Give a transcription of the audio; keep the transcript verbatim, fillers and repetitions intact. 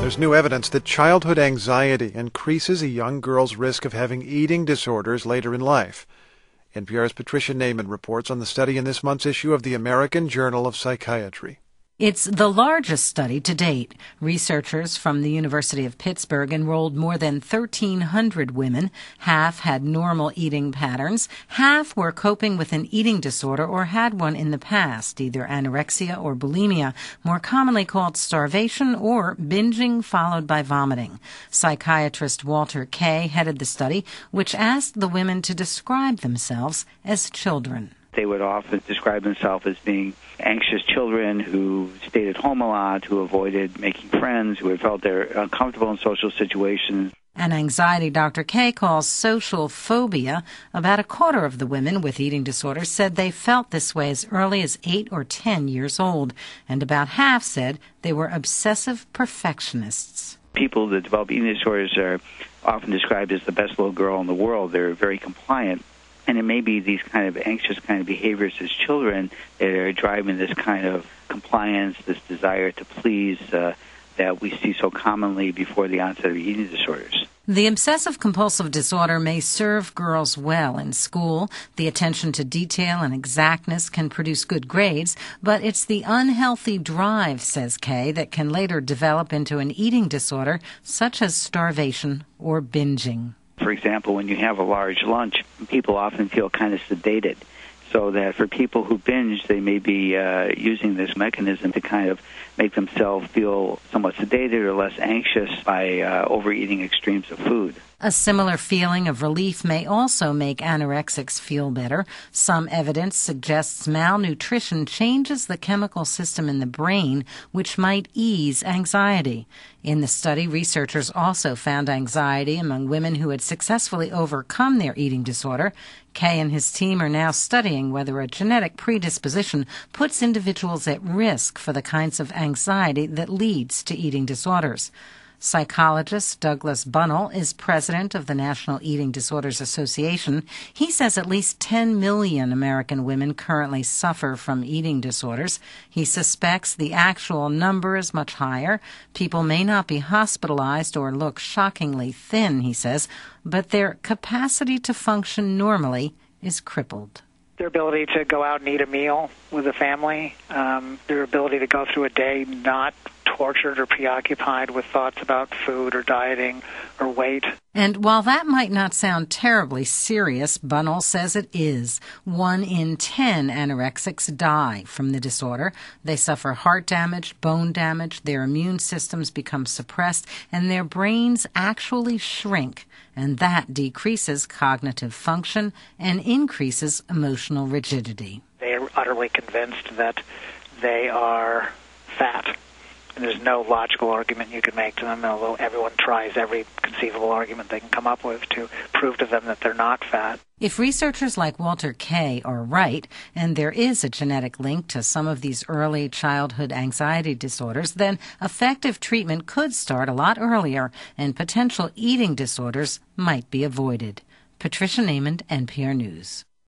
There's new evidence that childhood anxiety increases a young girl's risk of having eating disorders later in life. N P R's Patricia Naiman reports on the study in this month's issue of the American Journal of Psychiatry. It's the largest study to date. Researchers from the University of Pittsburgh enrolled more than thirteen hundred women. Half had normal eating patterns. Half were coping with an eating disorder or had one in the past, either anorexia or bulimia, more commonly called starvation or binging followed by vomiting. Psychiatrist Walter Kaye headed the study, which asked the women to describe themselves as children. They would often describe themselves as being anxious children who stayed at home a lot, who avoided making friends, who had felt they're uncomfortable in social situations. An anxiety Doctor Kaye calls social phobia. About a quarter of the women with eating disorders said they felt this way as early as eight or ten years old, and about half said they were obsessive perfectionists. People that develop eating disorders are often described as the best little girl in the world. They're very compliant. And it may be these kind of anxious kind of behaviors as children that are driving this kind of compliance, this desire to please uh, that we see so commonly before the onset of eating disorders. The obsessive-compulsive disorder may serve girls well in school. The attention to detail and exactness can produce good grades, but it's the unhealthy drive, says Kaye, that can later develop into an eating disorder, such as starvation or binging. For example, when you have a large lunch, people often feel kind of sedated. So that for people who binge, they may be uh, using this mechanism to kind of make themselves feel somewhat sedated or less anxious by uh, overeating extremes of food. A similar feeling of relief may also make anorexics feel better. Some evidence suggests malnutrition changes the chemical system in the brain, which might ease anxiety. In the study, researchers also found anxiety among women who had successfully overcome their eating disorder. Kaye and his team are now studying whether a genetic predisposition puts individuals at risk for the kinds of anxiety that leads to eating disorders. Psychologist Douglas Bunnell is president of the National Eating Disorders Association. He says at least ten million American women currently suffer from eating disorders. He suspects the actual number is much higher. People may not be hospitalized or look shockingly thin, he says, but their capacity to function normally is crippled. Their ability to go out and eat a meal with a family, um, their ability to go through a day not tortured or preoccupied with thoughts about food or dieting or weight. And while that might not sound terribly serious, Bunnell says it is. One in ten anorexics die from the disorder. They suffer heart damage, bone damage, their immune systems become suppressed, and their brains actually shrink. And that decreases cognitive function and increases emotional rigidity. They are utterly convinced that they are fat. And there's no logical argument you can make to them, although everyone tries every conceivable argument they can come up with to prove to them that they're not fat. If researchers like Walter Kaye are right, and there is a genetic link to some of these early childhood anxiety disorders, then effective treatment could start a lot earlier, and potential eating disorders might be avoided. Patricia Naiman, N P R News.